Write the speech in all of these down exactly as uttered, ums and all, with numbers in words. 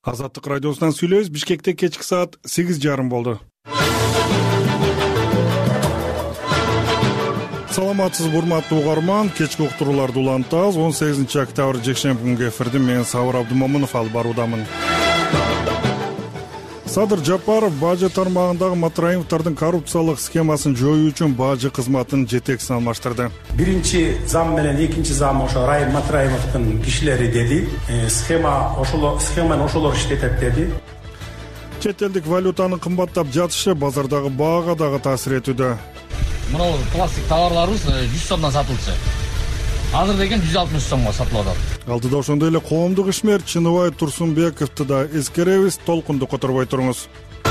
Азаттык радиосунан сүйлөйбүз. Бишкекте кечки саат сегиз жарым болду. Саламатсыз урматтуу угарман, кечки уктурууларды улантабыз. он сегизинчи октябрь жекшемби күнгү эфирди мен Сабыр Абдумомунов алып баруудамын. Садыр Жапаров бажы тармагындагы Матраимовдордун коррупциялык схемасын жоюу үчүн бажы кызматынын жетекчисин алмаштырды. Биринчи зам менен экинчи зам ошо Райым Матраимовдун кишилери деди. Схема ошолор схеманы ошолор иштетет деди. Чет элдик валютанын кымбаттап жатышы базардагы баага дагы таасир этүүдө. Мына пластик товарларыбыз жүз сомдон сатылчу. Азыр деген жүз алтымыш сомго сатылып атат. Алдыда ошондой эле коомдук ишмер Чыныбай Турсунбековду да эскеребиз, толкунду которбой туруңуз.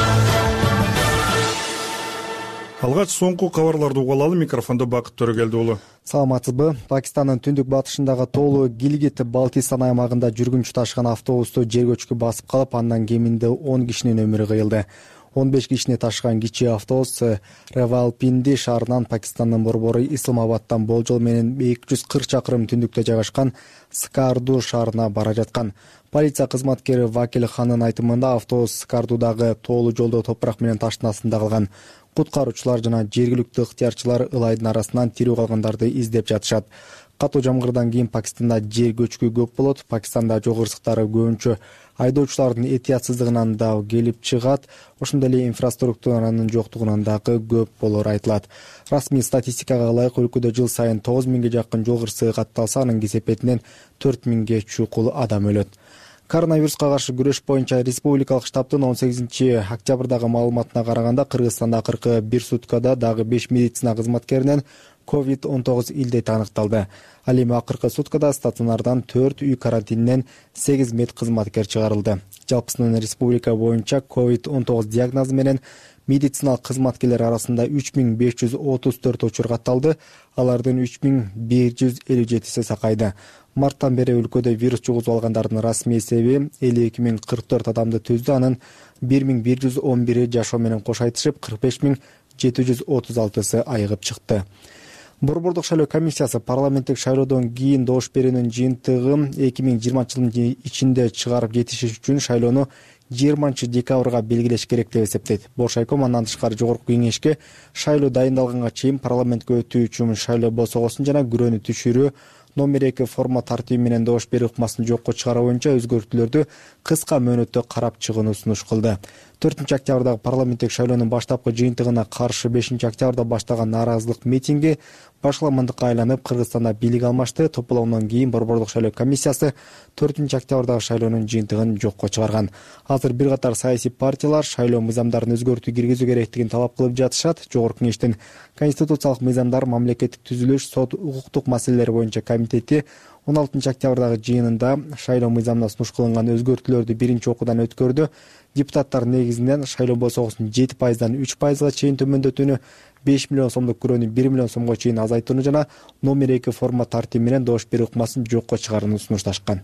Алгач соңку кабарларды угалы, микрофондо Бакыт Төрөгелди уулу. Саламатсызбы? Пакистандын түндүк батышындагы тоолуу Гилгит Балтистан аймагында жүргүнчү ташыган автобусту жер көчкү басып калып, андан кеминде он кишинин өмүрү кыйылды. он беш кишини ташыган кичи автобус Равалпинди шаарынан Пакистандын борбору Исламабадтан болжол менен эки жүз кырк чакырым түндүктө жайгашкан Скарду шаарына бара жаткан. Полиция кызматкери Вакил Ханын айтымында автобус Скардудагы тоолуу жолдо топурак менен таштын астында калган. Куткаруучулар жана жергиликтүү ыктыярчылар ылайдын арасынан тирүү калгандарды издеп жатышат. Катуу жамгырдан кийин Пакистанда жер көчкү көп болот. Пакистанда жол кырсыктары көбүнчө айдоочулардын этиятсыздыгынан да келип чыгат. Ошондой эле инфраструктуранын жоктугунан дагы көп болору айтылат. Расмий статистикага ылайык өлкөдө жыл сайын тогуз миңге жакын жол кырсыгы катталса, анын кесепетинен төрт миңге чукул адам өлөт. Коронавируска каршы күрөш боюнча республикалык штабтын он сегизинчи октябрдагы маалыматына караганда, Кыргызстанда кыркы бир суткада дагы беш медицина кызматкеринен ковид он тогуз илдети аныкталды. Ал эми акыркы суткада стационардан төрт, үй карантининен сегиз мед кызматкер чыгарылды. Жалпысынан республика боюнча ковид он тогуз диагнозу менен медициналык кызматкерлер арасында үч миң беш жүз отуз төрт учур катталды. Алардын үч миң бир жүз элүү жетиси сакайды. Марттан бери өлкөдө вирус жугузуп алгандардын расмий эсеби элүү эки миң кырк төрт адамды түздү. Анын бир миң бир жүз он бири жашоо менен кош айтышып, кырк беш миң жети жүз отуз алтысы айыгып чыкты. Борбордук шайлоо комиссиясы парламенттик шайлоодон кийин добуш берүүнүн жыйынтыгын эки миң жыйырманчы жылдын ичинде чыгарып жетиш үчүн шайлоону жыйырманчы декабрга белгилеш керек деп эсептейт. Бошайком андан тышкары жогорку кеңешке шайлоо дайындалганга чейин парламентке өтүү үчүн шайлоо босогосун жана күрөөнү түшүрүү, номер эки форма тартиби менен добуш берүү ыкмасын жокко чыгаруу боюнча өзгөртүүлөрдү кыска мөөнөттө карап чыгууну сунуш кылды. төртүнчү октябрдагы парламенттик шайлоонун баштапкы жыйынтыгына каршы бешинчи октябрда баштаган нааразылык митинги башаламандыкка айланып, Кыргызстанда бийлик алмашты. Тополоомдон кийин борбордук шайлоо комиссиясы төртүнчү октябрдагы шайлоонун жыйынтыгын жокко чыгарган. Азыр бир катар саясий партиялар шайлоо мыйзамдарын өзгөртүү киргизүү керектигин талап кылып жатышат. Жогорку кеңештин конституциялык мыйзамдар, мамлекеттик түзүлүш, сот, укуктук маселелер боюнча комитети он алтынчы октябрдагы жыйынында шайлоо мыйзамына сунуш кылынган өзгөртүүлөрдү биринчи окуудан өткөрдү. Депутаттар негизинен шайлоо босогосун жети пайыздан үч пайызга чейин төмөндөтүүнү, беш миллион сомдук күрөөнү бир миллион сомго чейин азайтууну жана номер эки форма тартиби менен добуш берүү ыкмасын жокко чыгарууну сунушташкан.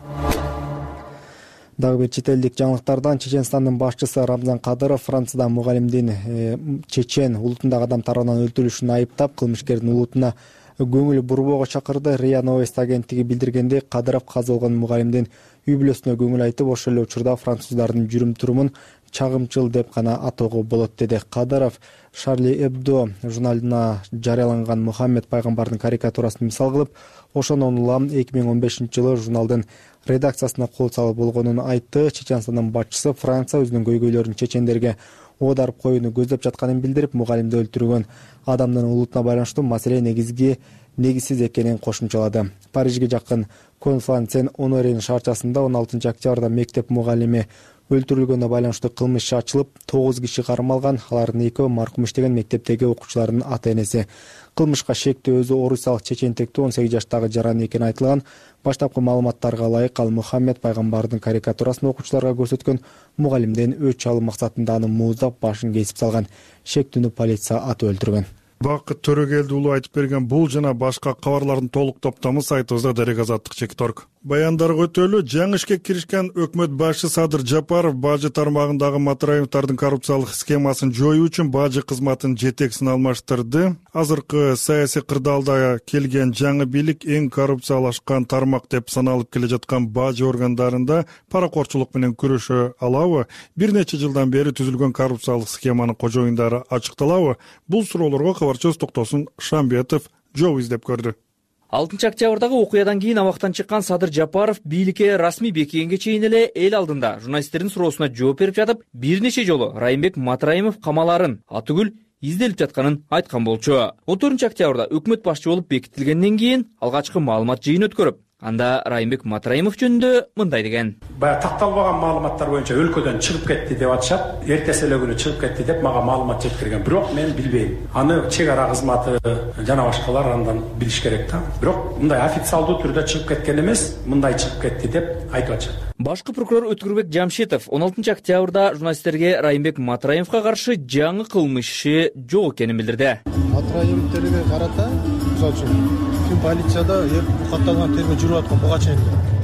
Дагы бир чет элдик жаңылыктардан Чеченстандын башчысы Рамзан Кадыров Францияда мугалимдин э, чечен улутундагы адам тарабынан өлтүрүлүшүн айыптап, кылмышкердин улутуна көңүл бурбоого чакырды. РИА Новость агенттиги билдиргендей, Кадыров каза болгон мугалимдин үй бүлөсүнө көңүл айтып, ошол эле учурда француздардын жүрүм-турумун чагымчыл деп гана атоого болот деди. Кадыров Шарли Эбдо журналына жарыяланган Мухаммед пайгамбардын карикатурасын мисал кылып, ошондон улам эки миң он бешинчи жылы журналдын редакциясына кол салып болгонун айтты. Чеченстандын башчысы Франция өзүнүн көйгөйлөрүн чечендерге оодарып коюуну көздөп жатканын билдирип, мугалимди өлтүргөн адамдын улутуна байланыштуу маселе негизги негизсиз экенин кошумчалады. Парижге жакын Конфлансен-Онорен шаарчасында он алтынчы октябрда мектеп мугалими өлтүрүлгөнүнө байланыштуу кылмыш иши ачылып, тогуз киши кармалган. Алардын экөө маркум иштеген мектептеги окуучулардын ата-энеси. Кылмышка шектүү өзү орусиялык чечентектүү он сегиз жаштагы жаран экени айтылган. Баштапкы маалыматтарга ылайык, ал Мухаммед пайгамбардын карикатурасын окуучуларга көрсөткөн мугалимден өч алуу максатында аны мууздап башын кесип салган. Шектүүнү полиция атып өлтүргөн. Бакыт Төрөгелди уулу айтып берген бул жана башка кабарлардын толук топтамы сайтыбызда Дарек Азаттык чекит точка орг. Баяндарга өтөлү жаңы ишке киришкен өкмөт башчы Садыр Жапаров бажы тармагындагы Матраевдардын коррупциялык схемасын жоюу үчүн бажы кызматынын жетекчисин алмаштырды. Азыркы саясий кырдаалда келген жаңы бийлик эң коррупциялашкан тармак деп саналып келе жаткан бажы органдарында паракорчулук менен күрөшө алабы? Бир нече жылдан бери түзүлгөн коррупциялык схеманын кожоюндары ачыкталабы? Бул суроолорго кабарчыбыз Токтосун Шамбетов жол издеп көрдү. алтынчы октябрдагы окуядан кийин абактан чыккан Садыр Жапаров бийликке расмий бекигенге чейин эле эл алдында журналисттердин суроосуна жооп берип жатып, бир нече жолу Райымбек Матраимов камаларын атүгүл изделип жатканын айткан болчу. он төртүнчү октябрда өкмөт башчы болуп бекитилгенден кийин алгачкы маалымат жыйын өткөрүп, анда Райымбек Матраимов жөнүндө мындай деген: Баягы такталбаган маалыматтар боюнча өлкөдөн чыгып кетти деп атышат. Эртеси эле күнү чыгып кетти деп мага маалымат жеткирген. Бирок мен билбейм. Аны чек ара кызматы жана башкалар андан билиш керек да. Бирок мындай официалдуу түрдө чыгып кеткен эмес, мындай чыгып кетти деп айтып атышат. Башкы прокурор Өткүрбек Жамшитов он алтынчы октябрда журналисттерге Райымбек Матраимовго каршы жаңы кылмыш иши жок экенин билдирди. Матраимовтерге карата, мисалы үчүн, Тим полицияда бу катталган тергөө жүрүп аткан буга чейин.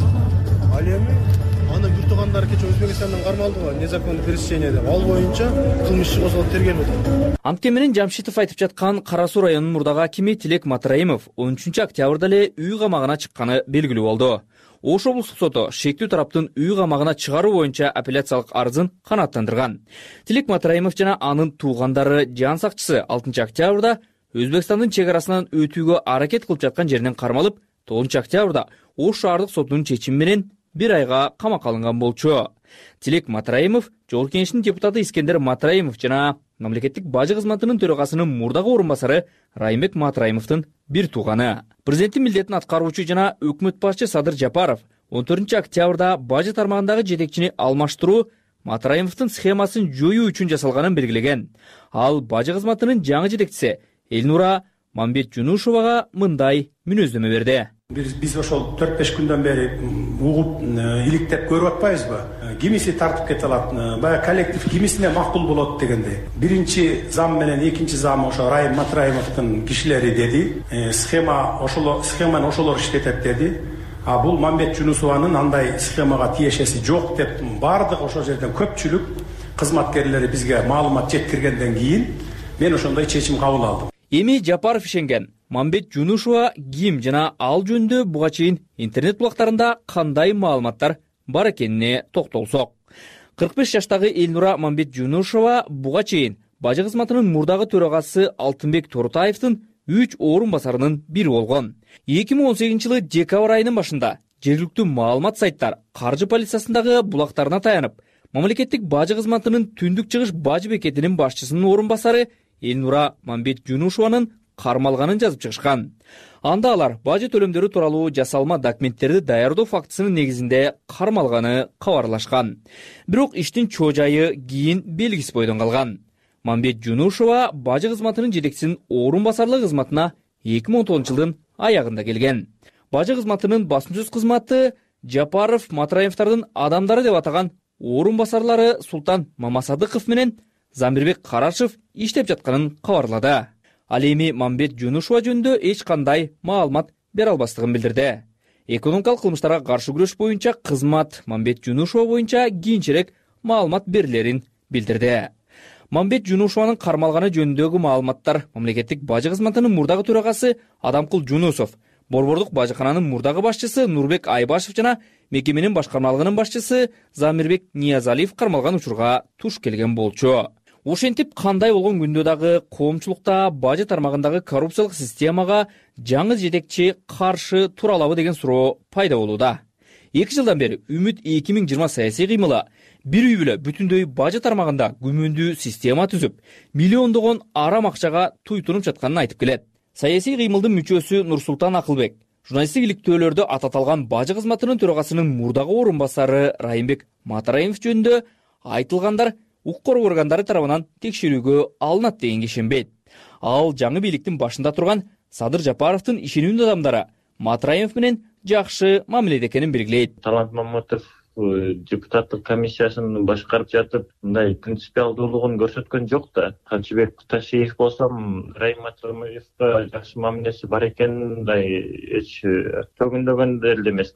Ал эми анын бир туугандары кече Өзбекстандан кармалдыга незаконный пересечение деп, ал боюнча кылмыш иши козголуп тергелип атат. Анткени менен Жамшитов айтып жаткан Кара Суу районунун мурдагы акими Тилек Матраимов он үчүнчү октябрда эле үй камагына чыкканы белгилүү болду. Ош облустук соту шектүү тараптын үй камагына чыгаруу боюнча апелляциялык арызын канааттандырган. Тилек Матраимов жана анын туугандары жан сакчысы алтынчы октябрда Өзбекстандын чек арасынан өтүүгө аракет кылып жаткан жеринен кармалып, тогузунчу октябрда Ош шаардык сотунун чечими менен бир айга камакка алынган болчу. Тилек Матраимов, Жогорку Кеңештин депутаты Искендер Матраимов жана мамлекеттик бажы кызматынын төрагасынын мурдагы орун басары Райымбек Матраимовдун бир тууганы. Президенттин милдетин аткаруучу жана өкмөт башчы Садыр Жапаров он төртүнчү октябрда бажы тармагындагы жетекчини алмаштыруу Матраимовдун схемасын жоюу үчүн жасалганын белгилеген. Ал бажы кызматынын жаңы жетекчиси Элнура Мамбетжунушовага мындай мүнөздөмө берди. Биз биз ошол төрт беш күндөн бери угуп иликтеп көрүп атпайбызбы? Кимиси тартып кете алат, баягы коллектив кимисине макул болот дегенде. Биринчи зам менен экинчи зам ошо Райым Матраимовдун кишилери деди. Схема ошол схеманы ошолор иштетет деди. А бул Мамбетжунусованын андай схемага тиешеси жок деп бардык ошол жерден көпчүлүк кызматкерлери бизге маалымат жеткиргенден кийин мен ошондой чечим кабыл алдым. Эми Жапаров ишенген Мамбетжунушова ким жана ал жөнүндө буга чейин интернет булактарында кандай маалыматтар бар экенине токтолсок. кырк беш жаштагы Элнура Мамбетжунушова буга чейин бажы кызматынын мурдагы төрагасы Алтынбек Торутаевдин үч орун басарынын бири болгон. эки миң он сегизинчи жылы декабрь айынын башында жергиликтүү маалымат сайттар каржы полициясындагы булактарына таянып, мамлекеттик бажы кызматынын Түндүк Чыгыш бажы бекетинин башчысынын орун басары Элнура Мамбетжунушованын кармалганын жазып чыгышкан. Анда алар бажы төлөмдөрү тууралуу жасалма документтерди даярдоо фактысынын негизинде кармалганы кабарлашкан. Бирок иштин чоо жайы кийин белгисиз бойдон калган. Мамбетжунушова бажы кызматынын жетекчисинин орун басарлык кызматына эки миң он тогузунчу жылдын аягында келген. Бажы кызматынын басмасөз кызматы Жапаров Матраимовдардын адамдары деп атаган орун басарлары Султан Мамасадыков менен Замирбек Карашев иштеп жатканын кабарлады. Ал эми Мамбетжунушова жөнүндө эч кандай маалымат бере албастыгын билдирди. Экономикалык кылмыштарга каршы күрөш боюнча кызмат Мамбетжунушова боюнча кийинчерээк маалымат берилерин билдирди. Мамбетжунушованын кармалганы жөнүндөгү маалыматтар мамлекеттик бажы кызматынын мурдагы төрагасы Адамкул Жунусов, Борбордук бажыкананын мурдагы башчысы Нурбек Айбашев жана мекеменин башкармалыгынын башчысы Замирбек Ниязалиев кармалган учурга туш келген болчу. Ошентип кандай болгон күндө дагы коомчулукта бажы тармагындагы коррупциялык системага жаңы жетекчи каршы тура алабы деген суроо пайда болууда. эки жылдан бери Үмүт эки миң жыйырма саясий кыймылы бир үй бүлө бүтүндөй бажы тармагында күмөндүү система түзүп, миллиондогон арам акчага туйтунуп жатканын айтып келет. Саясий кыймылдын мүчөсү Нурсултан Акылбек журналисттик иликтөөлөрдө ататалган бажы кызматынын төрагасынын мурдагы орун басары Райымбек Матраимов жөнүндө айтылгандар укук коргоо органдары тарабынан текшерүүгө алынат дегенге ишенбейт. Ал жаңы бийликтин башында турган Садыр Жапаровдун ишенимдүү адамдары Матраимов менен жакшы мамиледе экенин белгилейт. Талант Маматов депутаттык комиссиясын башкарып жатып, мындай принципиалдуулугун көрсөткөн жок да. Канчыбек Куташиев болсом, Райым Матраимовго жакшы мамилеси бар экенин мындай эч төгүндөгөн эле эмес да.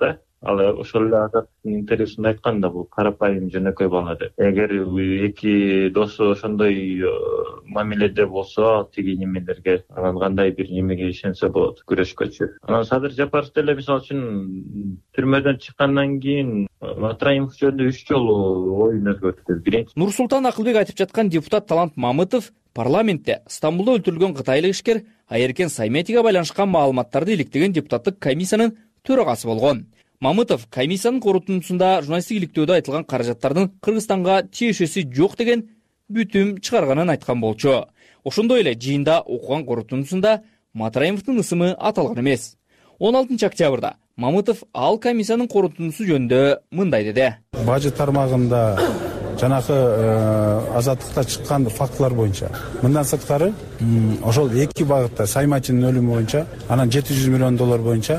Ал ошол эле Азаттын интервьюсунда айтканда, бул карапайым жөнөкөй бала деп. Эгер эки досу ошондой мамиледе болсо, тиги немелерге анан кандай бир немеге ишенсе болот күрөшкөчү. Анан Садыр Жапаров деле мисалы үчүн түрмөдөн чыккандан кийин Матраимов жөнүндө үч жолу оюн өзгөрттү. Биринчи Нурсултан Акылбек айтып жаткан депутат Талант Мамытов парламентте Стамбулда өлтүрүлгөн кытайлык ишкер Айеркен Сайметиге байланышкан маалыматтарды иликтеген депутаттык комиссиянын төрагасы болгон. Мамытов комиссиянын корутундусунда журналисттик иликтөөдө айтылган каражаттардын Кыргызстанга тиешеси жок деген бүтүм чыгарганын айткан болчу. Ошондой эле жыйында окуган корутундусунда Матраимовдун ысымы аталган эмес. он алтынчы октябрда Мамытов ал комиссиянын корутундусу жөнүндө мындай деди. Бажы тармагында жанакы азаттыкта чыккан фактылар боюнча мындан сырткары ошол эки багытта Сайматинин өлүмү боюнча анан жети жүз миллион доллар боюнча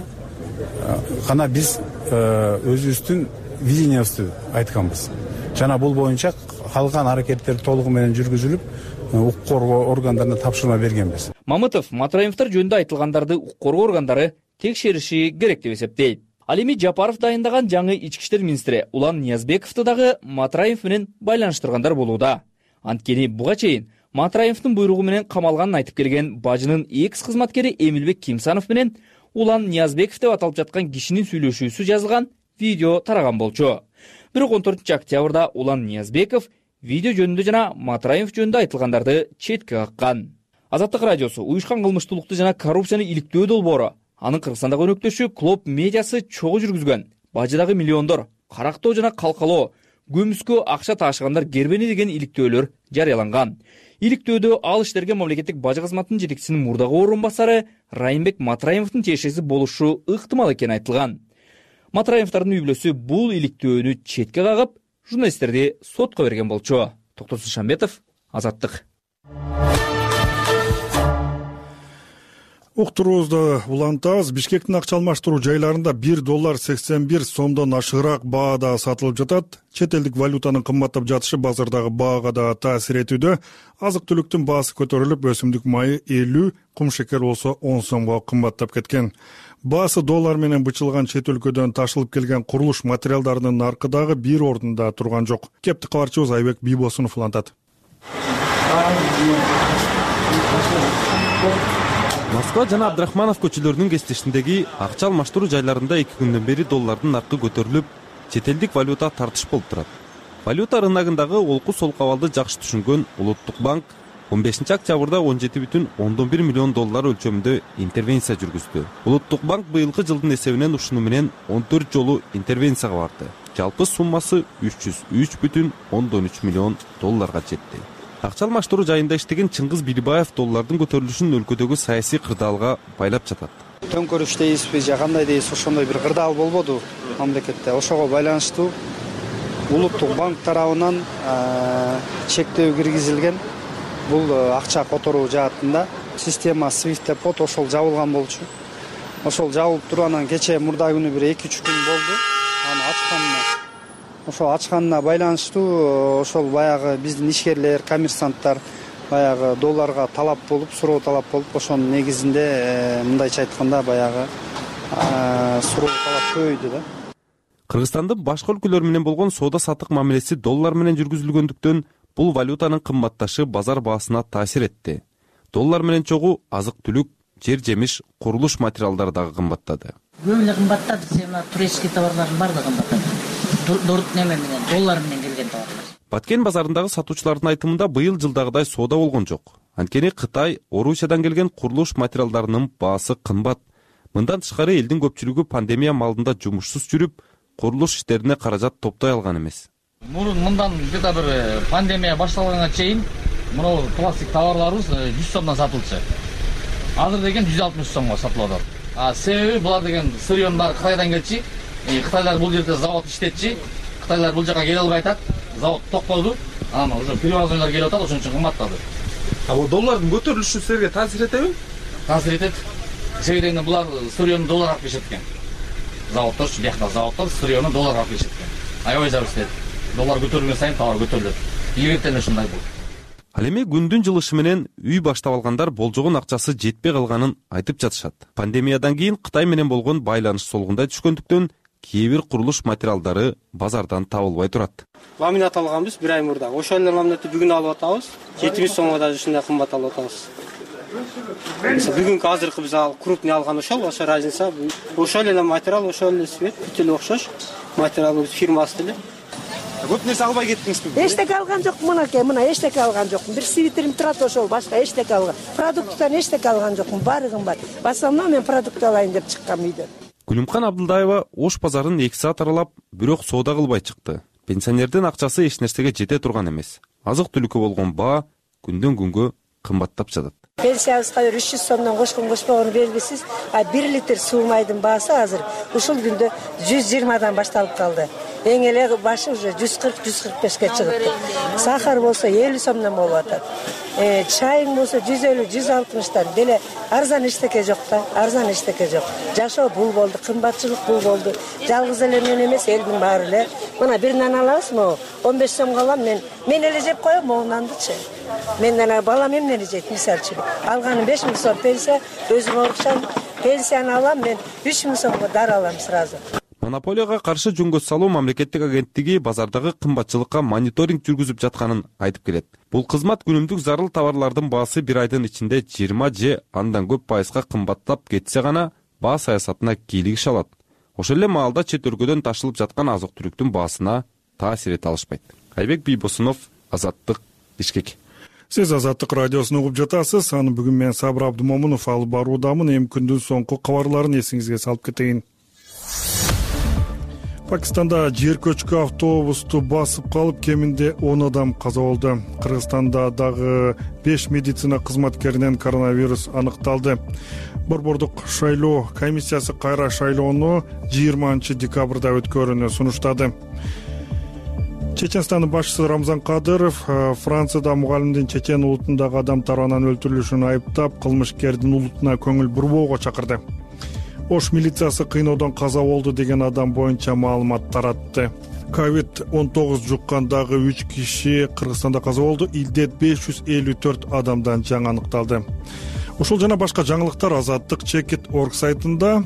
гана биз өзүбүздүн видениябызды айтканбыз. Жана бул боюнча калган аракеттер толугу менен жүргүзүлүп, укук коргоо органдарына тапшырма бергенбиз. Мамытов Матраимовдор жөнүндө айтылгандарды укук коргоо органдары текшериши керек деп эсептейт. Ал эми Жапаров дайындаган жаңы ички иштер министри Улан Ниязбековду дагы Матраимов менен байланыштыргандар болууда. Анткени буга чейин Матраимовдун буйругу менен камалганын айтып келген бажынын экс кызматкери Эмилбек Кимсанов менен Улан Ниязбеков деп аталып жаткан кишинин сүйлөшүүсү жазылган видео тараган болчу. Бирок он төртүнчү октябрда Улан Ниязбеков видео жөнүндө жана Матраимов жөнүндө айтылгандарды четке каккан. Азаттык радиосу уюшкан кылмыштуулукту жана коррупцияны иликтөө долбоору анын Кыргызстандагы өнөктөшү Клоп медиасы чогуу жүргүзгөн бажыдагы миллиондор карактоо жана калкалоо көмүскө акча таашыгандар кербени деген иликтөөлөр жарыяланган. Иликтөөдө ал иштерге мамлекеттик бажы кызматынын жетекчисинин мурдагы орун басары Райымбек Матраимовдун тиешеси болушу ыктымал экени айтылган. Матраимовдордун үй бүлөсү бул иликтөөнү четке кагып, журналисттерди сотко берген болчу. Токтосун Шамбетов, Азаттык. Уктуруубузду улантабыз. Бишкектин акча алмаштыруу жайларында бир доллар сексен бир сомдон ашыгыраак баада сатылып жатат. Чет элдик валютанын кымбаттап жатышы базардагы баага да таасир этүүдө. Азык-түлүктүн баасы көтөрүлүп, өсүмдүк майы элүү, кум шекер болсо он сомго кымбаттап кеткен. Баасы доллар менен бычылган чет өлкөдөн ташылып келген курулуш материалдарынын наркы дагы бир ордунда турган жок. Кепти кабарчыбыз Айбек Бийбосунов улантат. Москва жана Абдрахманов көчөлөрүнүн кесиштешиндеги акча алмаштыруу жайларында эки күндөн бери доллардын наркы көтөрүлүп, чет элдик валюта тартыш болуп турат. Валюта рыногундагы олку солку абалды жакшы түшүнгөн Улуттук банк он бешинчи октябрда он жети бүтүн ондон бир миллион доллар өлчөмүндө интервенция жүргүздү. Улуттук банк быйылкы жылдын эсебинен ушуну менен он төрт жолу интервенцияга барды. Жалпы суммасы үч жүз үч бүтүн ондон үч миллион долларга жетти. Акча алмаштыруу жайында иштеген Чыңгыз Билбаев доллардын көтөрүлүшүн өлкөдөгү саясий кырдаалга байлап жатат. Төңкөрүш дейсизби же кандай дейсиз, ошондой бир кырдаал болбоду мамлекетте. Ошого байланыштуу Улуттук банк тарабынан чектөө киргизилген. Бул акча которуу жаатында система Swift деп коет, ошол жабылган болчу. Ошол жабылып туруп анан кече мурда күнү бир эки үч күн болду. Аны ачканына ошол ачканына байланыштуу ошол баягы биздин ишкерлер, коммерсанттар баягы долларга талап болуп, суроо талап болуп, ошонун негизинде мындайча айтканда баягы суроо талап көбөйдү да. Кыргызстандын башка өлкөлөр менен болгон соода саттык мамилеси доллар менен жүргүзүлгөндүктөн бул валютанын кымбатташы базар баасына таасир этти. Доллар менен чогуу азык-түлүк, жер жемиш, курулуш материалдары дагы кымбаттады. Көп эле кымбаттады, сен турецкий товарлардын баардыгы кымбаттады. Неме менен, доллар менен келген товарлар. Баткен базарындагы сатуучулардын айтымында быйыл жылдагыдай соода болгон жок. Анткени Кытай, Орусиядан келген курулуш материалдарынын баасы кымбат. Мындан тышкары элдин көпчүлүгү пандемия малында жумушсуз жүрүп, курулуш иштерине каражат топтой алган эмес. Мурун мындан где-то бир пандемия башталганга чейин мына пластик товарларыбыз жүз сомдон сатылчу. Азыр деген жүз алтымыш сомго сатылып атат. А себеби булар деген сырьёнун баары Кытайдан келчи. Кытайлар бул жерде завод иштетчи. Кытайлар бул жака келе албай атат. Завод токтоду. Анан уже перевозчулар келип атат, ошон үчүн кымбаттады. А бул доллардын көтөрүлүшү силерге таасир этеби? Таасир этет. Себеби булар сырьёну доллар алып келишет экен. Заводдор, бияктагы заводдор сырьёну доллар алып келишет экен. Аябай жабыш дейт. Доллар көтөрүлгөн сайын товар көтөрүлөт. Илгертен ушундай болду. Ал эми күндүн жылышы менен үй баштап алгандар болжогон акчасы жетпей калганын айтып жатышат. Пандемиядан кийин Кытай менен болгон байланыш солгундай түшкөндүктөн кээ бир курулуш материалдары базардан табылбай турат. Ламинат алганбыз бир ай мурда. Ошол эле ламинатты бүгүн алып атабыз. жети миң сомго да ушундай кымбат алып атабыз. Бүгүнкү азыркы биз ал крупный алган ошол, ошо разница. Ошол эле материал, ошол эле свет, бүт эле окшош. Материалыбыз фирмасы эле. Көп нерсе албай кеттиңизби? Эчтеке алган жокмун, мынакей, мына эчтеке алган жокмун. Бир свитерим турат ошол, башка эчтеке алган. Продукттан эчтеке алган жокмун, баары кымбат. В основном мен продукт алайын деп чыккам үйдөн. Күлүмкан Абдылдаева Ош базарын эки саат аралап, бирок соода кылбай чыкты. Пенсионердин акчасы эч нерсеге жете турган эмес. Азык-түлүккө болгон баа күндөн күнгө кымбаттап жатат. Пенсиябызга үч жүз сомдон кошкон кошпогону белгисиз, а бир литр суу майдын баасы азыр ушул күндө жүз жыйырмадан башталып калды. Эң эле башы уже жүз кырк жүз кырк бешке чыгыпты. Сахар болсо элүү сомдон болуп атат. Э, чайың болсо жүз элүү жүз алтымыштан. Деле арзан эчтеке жок да, арзан эчтеке жок. Жашоо бул болду, кымбатчылык бул болду. Жалгыз эле мен эмес, элдин баары эле. Мына бир нан алабызмы? он беш сомго алам мен. Мен эле жеп коем могу нандычы. Менден балам эмнени жейт мисалы үчүн. Алганым беш миң сом пенсия, өзүм окшам. Пенсияны алам мен үч миң сомго дар алам сразу. Монополияга каршы жөнгө салуу мамлекеттик агенттиги базардагы кымбатчылыкка мониторинг жүргүзүп жатканын айтып келет. Бул кызмат күнүмдүк зарыл товарлардын баасы бир айдын ичинде жыйырма же андан көп пайызга кымбаттап кетсе гана баа саясатына кийлигише алат. Ошол эле маалда чет өлкөдөн ташылып жаткан азык-түлүктүн баасына таасир эте алышпайт. Айбек Бийбосунов, Азаттык, Бишкек. Сиз Азаттык радиосун угуп жатасыз. Аны бүгүн мен Сабыр Абдымомунов алып баруудамын. Эми күндүн соңку кабарларын эсиңизге салып кетейин. Пакистанда жер көчкү автобусту басып калып, кеминде он адам каза болду. Кыргызстанда дагы беш медицина кызматкеринен коронавирус аныкталды. Борбордук шайлоо комиссиясы кайра шайлоону жыйырманчы декабрда өткөрүүнү сунуштады. Чеченстандын башчысы Рамзан Кадыров Францияда мугалимдин чечен улутундагы адам тарабынан өлтүрүлүшүн айыптап, кылмышкердин улутуна көңүл бурбоого чакырды. Ош милициясы кыйноодон каза болду деген адам боюнча маалымат таратты. ковид он тогуз жуккандагы үч киши Кыргызстанда каза болду. Илдет беш жүз элүү төрт адамдан жаңы аныкталды. Ушул жана башка жаңылыктар Азаттык чекит точка орг сайтында.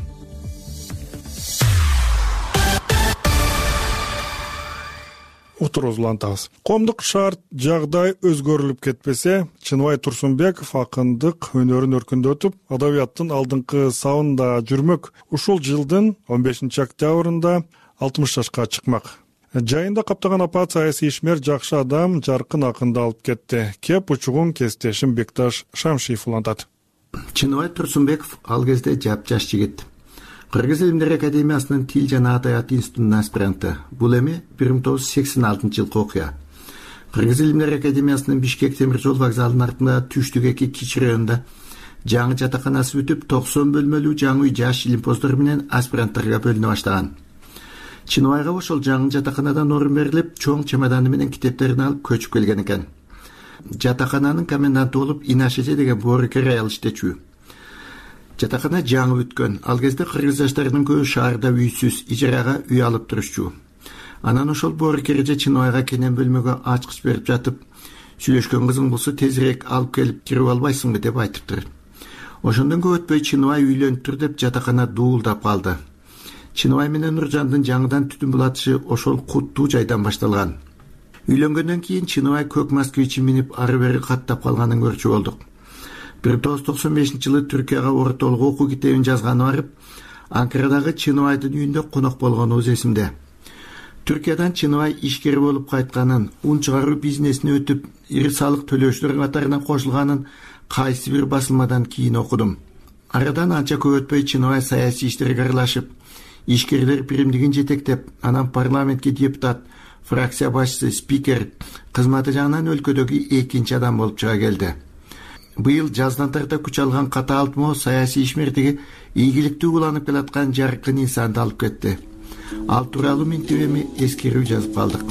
Отурузулантабыз. Коомдук шарт жагдай өзгөрүлүп кетпесе, Чыныбай Турсунбеков акындык өнөрүн өркүндөтүп, адабияттын алдыңкы сабында жүрмөк. Ушул жылдын он бешинчи октябрында алтымыш жашка чыкмак. Жайында каптаган апат саясий ишмер, жакшы адам, жаркын акынды алып кетти. Кеп учугун кесиптешим Бекташ Шамшиев улантат. Чыныбай Турсунбеков ал кезде жапжаш жигит. Кыргыз илимдер академиясынын тил жана адабият институтунун аспиранты. Бул эми бир миң тогуз жүз сексен алтынчы жылкы окуя. Кыргыз илимдер академиясынын Бишкек темир жол вокзалынын артында түштүк эки кичи районунда жаңы жатаканасы бүтүп, токсон бөлмөлүү жаңы үй жаш илимпоздор менен аспиранттарга бөлүнө баштаган. Чыныбайга ошол жаңы жатаканадан орун берилип, чоң чемоданы менен китептерин алып көчүп келген экен. Жатакананын коменданты болуп Инашеже деген боорукер аял иштечү. Жатакана жаңы бүткөн. Ал кезде кыргыз жаштарынын көбү шаарда үйсүз, ижарага үй алып турушчу. Анан ошол боорукерже Чыныбайга кенен бөлмөгө ачкыч берип жатып, сүйлөшкөн кызың болсо тезирээк алып келип кирип албайсыңбы деп айтыптыр. Ошондон көп өтпөй Чыныбай үйлөнүп тур деп жатакана дуулдап калды. Чыныбай менен Нуржандын жаңыдан түтүн булатышы ошол куттуу жайдан башталган. Үйлөнгөндөн кийин Чыныбай көк москвичи минип ары бери каттап калганын көрчү болдук. бир миң тогуз жүз токсон бешинчи жылы Түркияга ортолук окуу китебин жазганы барып, Анкарадагы Чыныбайдын үйүндө конок болгонубуз эсимде. Түркиядан Чыныбай ишкер болуп кайтканын, ун чыгаруу бизнесине өтүп, ири салык төлөөчүлөр катарына кошулганын кайсы бир басылмадан кийин окудум. Арадан анча көп өтпөй Чыныбай саясий иштерге аралашып, ишкерлер биримдигин жетектеп, анан парламентке депутат, фракция башчысы, спикер кызматы жагынан өлкөдөгү экинчи адам болуп чыга келди. Быйыл жаздан тарта күч алган катаалтмо саясий ишмердиги ийгиликтүү уланып келаткан жаркын инсанды алып кетти. Ал тууралуу минтип эми эскерүү жазып калдык.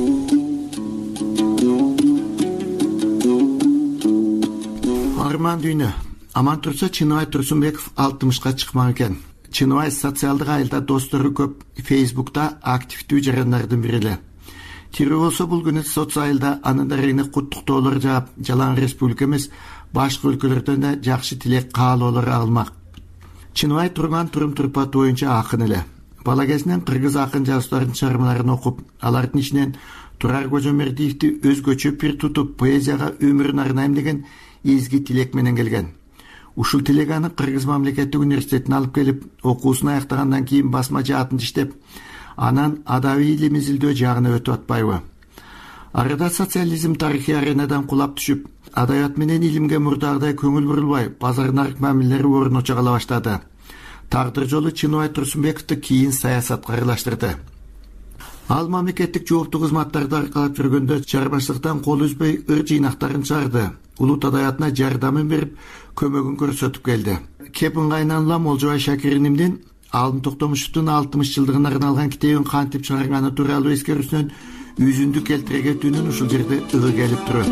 Арман дүйнө. Аман турса Чыныбай Турсунбеков алтымышка чыкмак экен. Чыныбай социалдык айылда достору көп, Фейсбукта активдүү жарандардын бири эле. Тирүү болсо бул күнү социалда анын дарыгына куттуктоолор жаап, жалаң республика эмес, башка өлкөлөрдөн да жакшы тилек каалоолор алмак. Чыныбай турган турум-турпаты боюнча акын эле. бала кезинен кыргыз акын жазуучулардын чыгармаларын окуп, алардын ичинен Турар Кожомердиевди өзгөчө пир тутуп, поэзияга өмүрүн арнайм деген изги тилек менен келген. Ушул тилек аны Кыргыз мамлекеттик университетине алып келип, окуусун аяктагандан кийин басма жаатын иштеп, анан адабий илим изилдөө жагына өтүп атпайбы. Арада социализм тарыхый аренадан кулап түшүп, адабият менен илимге мурдагыдай көңүл бурулбай, базар нарык мамилелери орночо кала баштады. Тагдыр жолу Чыныбай Турсунбековду кийин саясатка аралаштырды. Ал мамлекеттик жооптуу кызматтарды аркалап жүргөндө чарбаштыктан кол үзбөй ыр жыйнактарын чыгарды. Улут адабиятына жардамын берип, көмөгүн көрсөтүп келди. Кепин кайнанлам Молжобай Шакиринимдин Алтын Токтомушевдун алтымыш жылдыгына арналган китебин кантип чыгарганы тууралуу эскерүүсүнөн үзүндү келтиргетүүнүн ушул жерде ыгы келип туруп.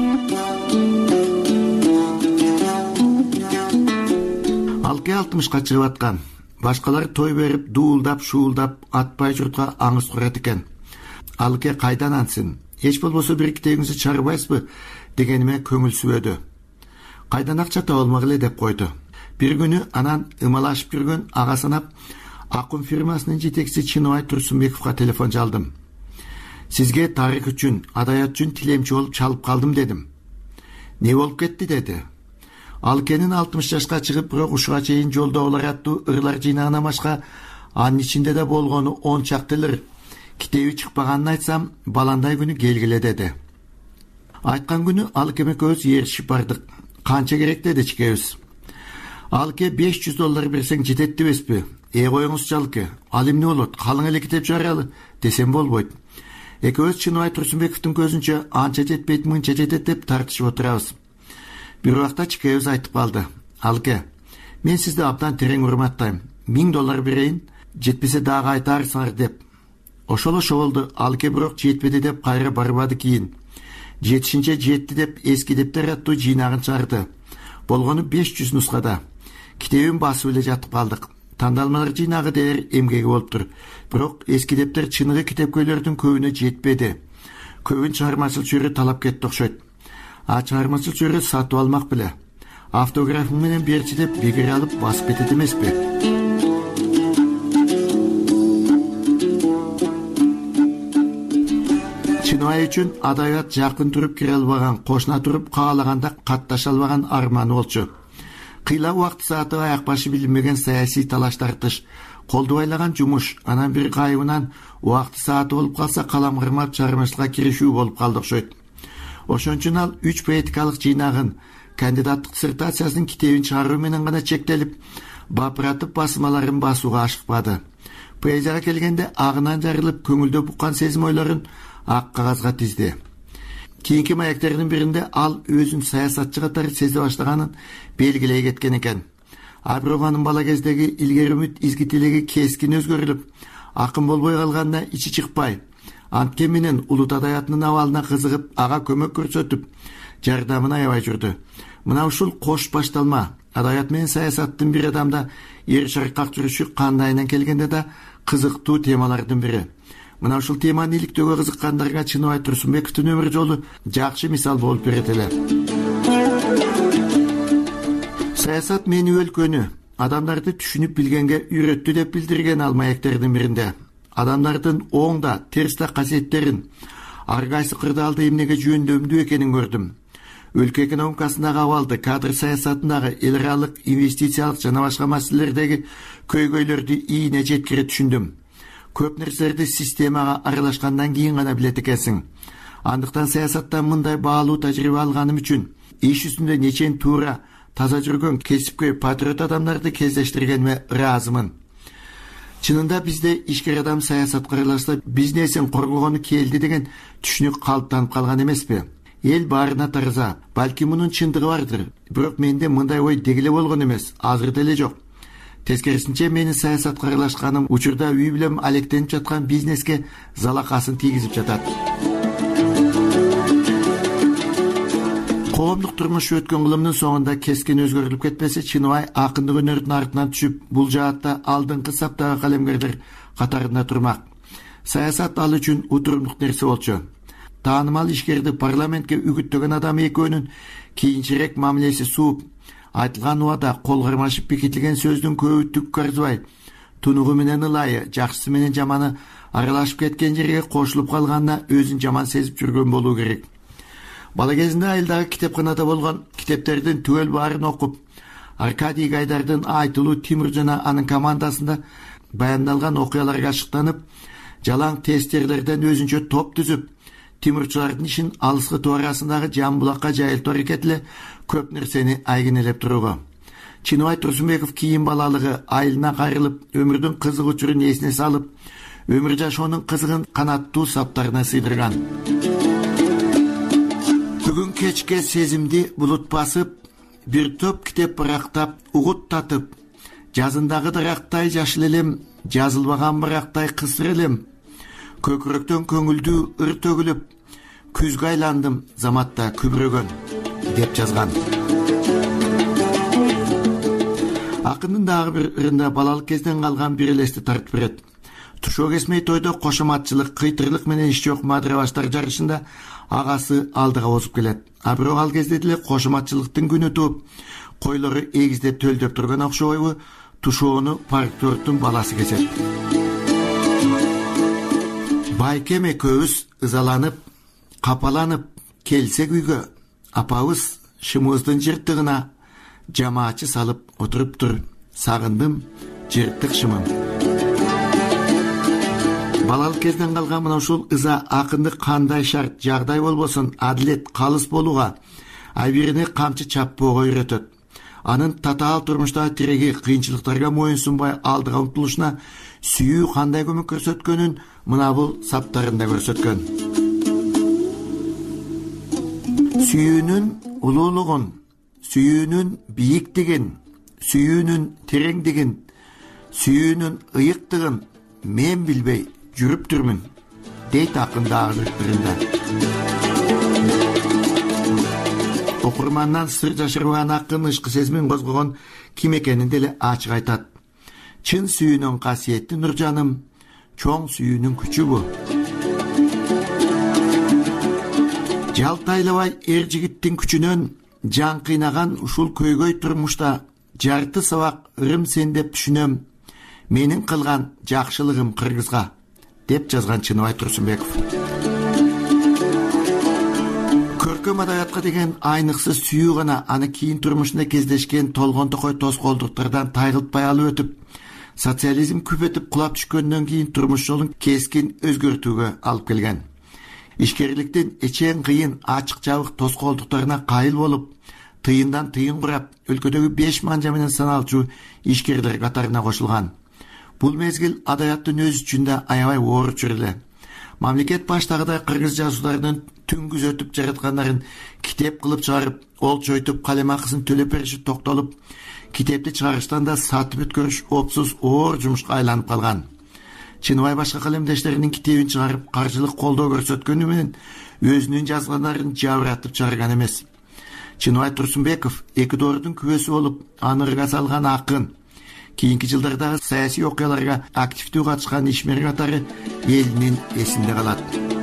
Алке алтымышка чыгып аткан. Башкалар той берип, дуулдап, шуулдап, атпай журтка аңыз курат экен. Алке кайдан ансын? Эч болбосо бир китебиңизди чыгарбайсызбы дегениме көңүл сүбөдү. Кайдан акча таба алмак эле деп койду. Бир күнү анан ымалашып жүргөн ага санап Акын фирмасынын жетекчиси Чыныбай Турсунбековго телефон чалдым. Сизге тарых үчүн, адабият үчүн тилемчи болуп чалып калдым дедим. Не болуп кетти деди. Алкенин алтымыш жашка чыгып, бирок ушуга чейин жолдогулар аттуу ырлар жыйнагынан башка анын ичинде да болгону он чактылыр. Китеби чыкпаганын айтсам, баландай күнү келгиле деди. Айткан күнү Алке экөөбүз ээрчишип бардык. Канча керек деди чикебиз. Алке беш жүз доллар берсең жетет дебеспи? Э коюңузчу Алке, ал эмне болот? Калың эле китеп чыгаралы десем болбойт. Экөөбүз Чыныбай Турсунбековдун көзүнчө анча жетпейт, мынча жетет деп тартышып отурабыз. Бир убакта чикебиз айтып калды. Алке, мен сизди абдан терең урматтайм. Миң доллар берейин, жетпесе дагы айтарсыңар деп. Ошол ошо болду. Алке бирок жетпеди деп кайра барбады кийин. Жетишинче жетти деп эски дептер аттуу жыйнагын чыгарды. Болгону беш жүз нускада. Китебин басып эле жатып калдык. Тандалмалар жыйнагы дээр эмгеги болуптур. Бирок эски дептер чыныгы китепкөйлөрдүн көбүнө жетпеди. Көбүн чыгармачыл чөйрө талап кетти окшойт. А чыгармачыл чөйрө сатып алмак беле. Автографың менен берчи деп бекер алып басып кетет эмеспи? Чыныбай үчүн адабият жакын туруп кире албаган, кошуна туруп каалаганда катташа албаган арманы болчу. Кыйла убакыт сааты аяк башы билинбеген саясий талаш тартыш, колду байлаган жумуш, анан бир кайыбынан убакыт сааты болуп калса калам кырмап чыгармачылыкка киришүү болуп калды окшойт. Ошон үчүн ал үч поэтикалык жыйнагын, кандидаттык диссертациясынын китебин чыгаруу менен гана чектелип, бапыратып басмаларын басууга ашыкпады. Поэзияга келгенде агынан жарылып көңүлдө буккан сезим ойлорун ак кагазга тизди. Кийинки маектердин биринде ал өзүн саясатчы катары сезе баштаганын белгилей кеткен экен. А бирок анын бала кездеги илгери үмүт, изги тилеги кескин өзгөрүлүп, акын болбой калганда ичи чыкпай, анткен менен улут адабиятынын абалына кызыгып, ага көмөк көрсөтүп, жардамын аябай жүрдү. Мына ушул кош башталма, адабият менен саясаттын бир адамда эр шаркак жүрүшү кандайынан келгенде да кызыктуу темалардын бири. Мына ушул теманы иликтөөгө кызыккандарга Чыныбай Турсунбековдун өмүр жолу жакшы мисал болуп берет эле. Саясат мени өлкөнү, адамдарды түшүнүп билгенге үйрөттү деп билдирген ал маектердин биринде. Адамдардын оң да, терс да касиеттерин, ар кайсы кырдаалда эмнеге жөндөмдүү экенин көрдүм. Өлкө экономикасындагы абалды, кадр саясатындагы, эл аралык инвестициялык жана башка маселелердеги көйгөйлөрдү ийине жеткире түшүндүм. Көп нерселерди системага аралашкандан кийин гана билет экенсиң. Андыктан саясаттан мындай баалуу тажрыйба алганым үчүн иш үстүндө нечен туура, таза жүргөн кесипкөй патриот адамдарды кездештиргениме ыраазымын. Чынында бизде ишкер адам саясатка аралашса бизнесин коргогону келди деген түшүнүк калыптанып калган эмеспи? Эл баарына тарза, балки мунун чындыгы бардыр. Бирок менде мындай ой дегеле болгон эмес, азыр деле жок. Тескерисинче менин саясатка аралашканым учурда үй билем алектенип жаткан бизнеске залакасын тийгизип жатат. Коомдук турмуш өткөн кылымдын соңунда кескин өзгөрүлүп кетпесе, Чыныбай акындык өнөрүнүн артынан түшүп, бул жаатта алдыңкы саптагы калемгерлер катарында турмак. Саясат ал үчүн утурумдук нерсе болчу. Таанымал ишкерди парламентке үгүттөгөн адам экөөнүн кийинчерээк мамилеси сууп, айтылган убада кол кармашып бекитилген сөздүн көбү түк арзыбай, тунугу менен ылайы, жакшысы менен жаманы аралашып кеткен жерге кошулуп калганына өзүн жаман сезип жүргөн болуу керек. Бала кезинде айылдагы китепканада болгон китептердин түгөл баарын окуп, Аркадий Гайдардын Айтылуу Тимур жана анын командасында баяндалган окуяларга ашыктанып, жалаң тестерлерден өзүнчө топ түзүп, Тимурчулардын ишин алыскы тоо арасындагы Жамбулакка жайылтуу аракет эле көп нерсени айгинелеп турууга. Чыныбай Турсунбеков кийин балалыгы айылына кайрылып, өмүрдүн кызык учурун эсине салып, өмүр жашоонун кызыгын канаттуу саптарына сыйдырган. Бүгүн кечке сезимди булут басып, бир топ китеп барактап, угут татып, жазындагы дарактай жашыл элем, жазылбаган барактай кысыр элем, көкүрөктөн көңүлдүү ыр төгүлүп, күзгө айландым заматта күбрөгөн, деп жазган. Акындын дагы бир ырында балалык кезден калган бир элести тартып берет. Тушоо кесмей тойдо кошоматчылык, кыйтырлык менен иш жок мадырабаштар жарышында агасы алдыга озуп келет. А бирок ал кезде деле кошоматчылыктын күнү тууп, койлору эгиздеп төлдөп турган окшобойбу, тушоону парктөрдүн баласы кесет. Байкем экөөбүз ызаланып, капаланып келсек үйгө, апабыз шымыбыздын жыртыгына жамаачы салып отуруптур. Сагындым жыртык шымым. Балалык кезден калган мына ушул ыза акынды кандай шарт жагдай болбосун адилет калыс болууга, айбирине камчы чаппоого үйрөтөт. Анын татаал турмуштагы тиреги кыйынчылыктарга моюн сунбай алдыга умтулушуна сүйүү кандай көмөк көрсөткөнүн мына бул саптарында көрсөткөн. Сүйүүнүн улуулугун, сүйүүнүн бийиктигин, сүйүүнүн тереңдигин, сүйүүнүн ыйыктыгын мен билбей жүрүптүрмүн, дейт акын дагы ырында. Окурмандан сыр жашырган акын ышкы сезимин козгогон ким экенин деле ачык айтат. Чын сүйүүнүн касиети Нуржаным, чоң сүйүүнүн күчү бу. Жалтайлабай эр жигиттин күчүнөн жан кыйнаган ушул көйгөй турмушта жарты сабак ырым сен деп түшүнөм, менин кылган жакшылыгым кыргызга, деп жазган Чыныбай Турсунбеков. Көркөм адабиятка деген айныксыз сүйүү гана аны кийин турмушунда кездешкен толгон токой тоскоолдуктардан тайгылтпай алып өтүп, социализм күпетип кулап түшкөндөн кийин турмуш жолун кескин өзгөртүүгө алып келген. Ишкерликтин эчең кыйын ачык жабык тоскоолдуктарына кайыл болуп, тыйындан тыйын курап, өлкөдөгү беш манжа менен саналчу ишкерлер катарына кошулган. Бул мезгил адабияттын өз үчүндө аябай оор эле. Мамлекет баштагыдай кыргыз жазууларынын түнгүз өтүп жараткандарын китеп кылып чыгарып, олчойтуп калем акысын төлөп бериши токтолуп, китепти чыгарыштан да сатып өткөрүш опсуз оор жумушка айланып калган. Чыныбай башка калемдештеринин китебин чыгарып, каржылык колдоо көрсөткөнү менен өзүнүн жазганларын жабыратып чыгарган эмес. Чыныбай Турсунбеков эки доордун күбөсү болуп, аны ырга салган акын. Кийинки жылдардагы саясий окуяларга активдүү катышкан ишмер катары элинин эсинде калат.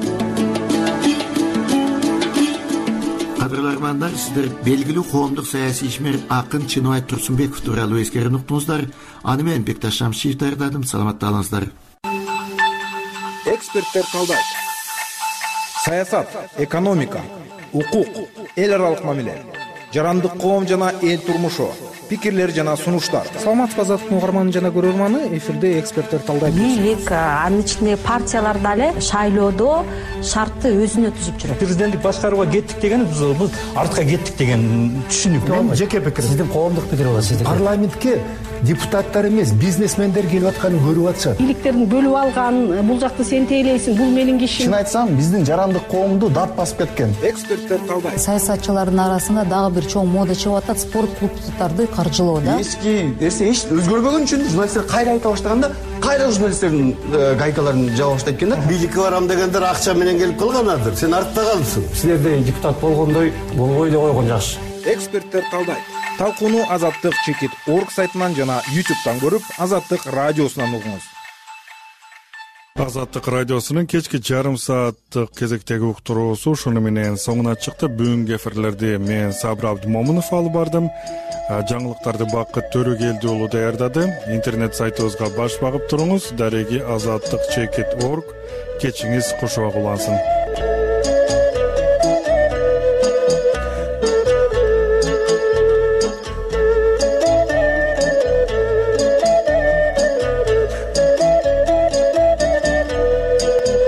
Кадырлармандар, сиздер белгилүү коомдук саясий ишмер акын Чыныбай Турсунбеков тууралуу эскерин уктуңуздар. Аны мен Бекташ Шамшиев даярдадым. Саламатта калыңыздар. Эксперттер талдайт. Саясат, экономика, укук, эл аралык мамиле, жарандык коом жана эл турмушу, пикирлер жана сунуштар. Саламатсызбы азаттык угарманы жана көрөрманы, эфирде эксперттер талдайт. Бийлик, анын ичинде партиялар дагы шайлоодо шартты өзүнө түзүп жүрөт. Президенттик башкарууга кеттик деген биз артка кеттик деген түшүнүк. Мен жеке пикирим. Сиздин коомдук пикир болот, сиздин. Парламентке депутаттар эмес, бизнесмендер келип атканын көрүп атышат. Бийликтерин бөлүп алган, бул жакты сен тейлейсиң, бул менин кишим. Чын айтсам, биздин жарандык коомду дат басып кеткен. Эксперттер талдайт. Саясатчылардын арасында дагы бир чоң мода чыгып атат, спорт клубдарды каржылоо да. Эски нерсе эч өзгөрбөгөн үчүн журналисттер кайра айта баштаганда, кайра журналисттердин гайкаларын жаба баштайт экен да. Бийликке барам дегендер акча менен келип калганадыр. Сен артта калыпсың. Силерде депутат болгондой болбой эле койгон жакшы. Эксперттер талдайт. Талкууну Азаттык чекит орг сайтынан жана ютубтан көрүп, Азаттык радиосунан угуңуз. Азаттык радиосунун кечки жарым сааттык кезектеги уктуруусу ушуну менен соңуна чыкты. Бүгүнкү эфирлерди мен Сабыр Абдымомунов алып бардым. Жаңылыктарды Бакыт Төрөгелди уулу даярдады. Интернет сайтыбызга баш багып туруңуз. Дареги азаттык чекит точка орг. Кечиңиз кушубак улансын.